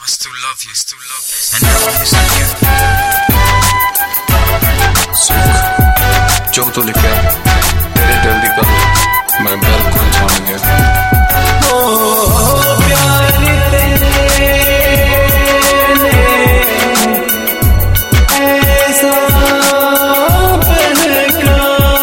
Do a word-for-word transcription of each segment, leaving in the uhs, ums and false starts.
I still love you, still love you, and now I'm missing you. सुख जो तो लिखा तेरे दिल दी गल मैं बिल्कुल जान गया। ओ प्यार तेरे ऐसा बहका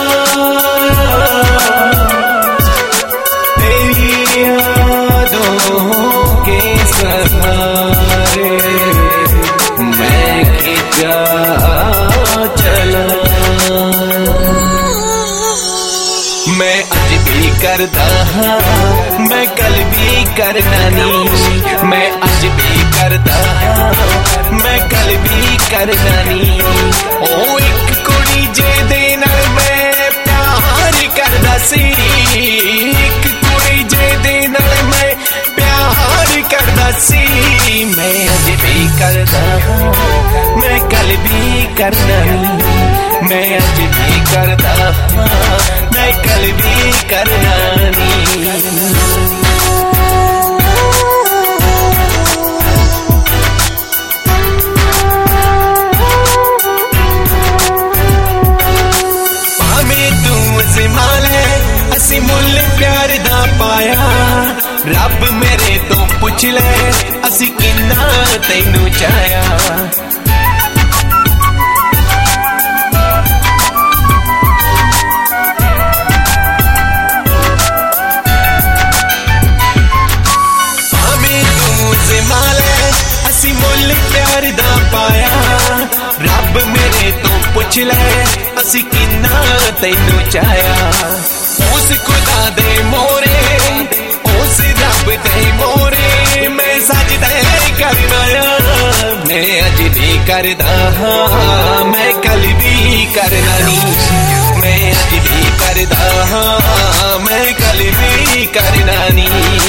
तेरी यादों के सहारे मैं खिंचा चला। मैं अज भी करदा हाँ मैं कल भी करना नी। मैं अज भी करदा हाँ मैं कल भी करना नी। ओ एक कुड़ी जे दे नाल मैं प्यार करदा सी। एक कुड़ी जे दे नाल मैं प्यार करदा सी। मैं अज भी करदा हाँ मैं कल भी करना नी। मैं अज भी करदा हाँ मैं कल भी करना नी। भावें तू ज़माल है असी मुल प्यार दा पाया। रब मेरे तो पुछ ले असी किन्ना तैनू चाया। प्यार दा पाया रब मेरे तो पुछ ले असी किन्ना तैनू चाया। उस खुदा दे मोरे उस रब दे मोरे मैं सजदा करना। मैं अज भी करदा हाँ मैं कल भी करना नी। मैं अज भी करदा हाँ मैं कल भी करना नी।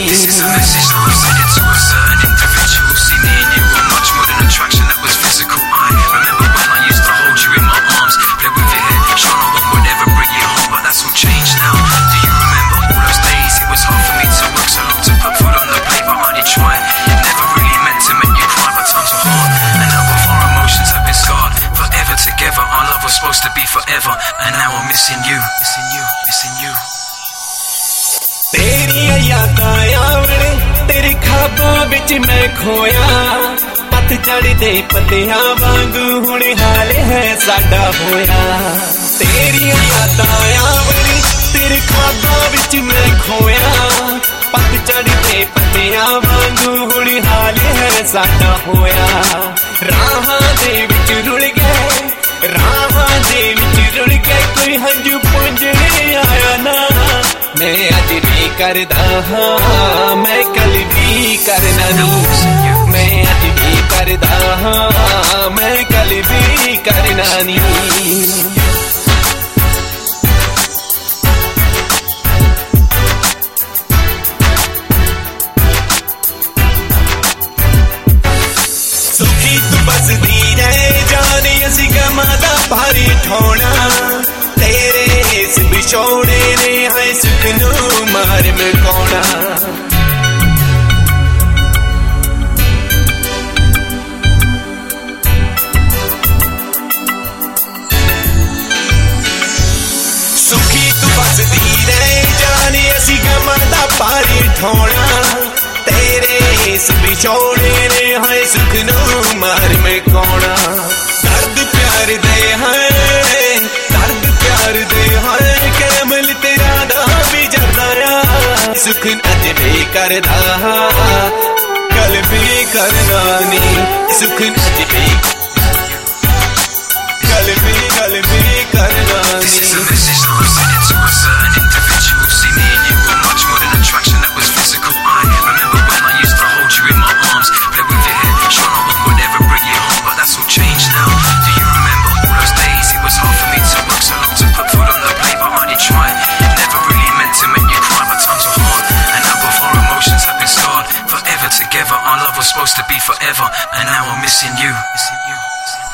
Attraction that was physical. I remember when I used to hold you in my arms, play with your hair, show no one would ever bring you home, but that's all changed now. Do you remember all those days? It was hard for me to work so long to put food on the plate, but I did try. Never really meant to make you cry, but times were hard, and now both our emotions have been scarred. Forever together, our love was supposed to be forever, and now I'm missing you, missing you, missing you. तेरी यादां आवण तेरे ख्वाबां विच मैं खोया। पतझड़ दे पत्तियां वांगू हुण हाल है साडा होया। तेरी यादां आवण तेरे ख्वाबां विच मैं खोया। पतझड़ दे पत्तियां वांगू हुण हाल है साडा होया। राहां दे विच रुल गए राहां दे विच रुल गए कोई हंजू पुंजने आया ना। मैं अज भी करदा हाँ मैं कल भी करना नी। मैं अज भी करदा हाँ मैं कल भी करना नी। सुखी तू बसदी रहे जाने असी गमां दा भारी ठोना। तेरे इस बिछोड़े ने है सुख नू मार मुकाउणा। सुखी तू बसदी रहे जाने असी गमां दा भारी ठोना। तेरे इस बिछोड़े ने है सुख नू मार मुकाउणा। दर्द प्यार दे है दर्द प्यार दे है कैमल तेरा दा भी जरदा। सुख अज भी करदा कल भी करना नी। सुख अज भी कल भी कल भी करना नी। Attraction that was physical. I remember when I used to hold you in my arms, play with your hair, show no one would ever bring you home, but that's all changed now. Do you remember all those days? It was hard for me to work so long to put food on the plate, but I did try. Never really meant to make you cry, but times were hard, and now both our emotions have been scarred. Forever together, our love was supposed to be forever, and now I'm missing you, missing you.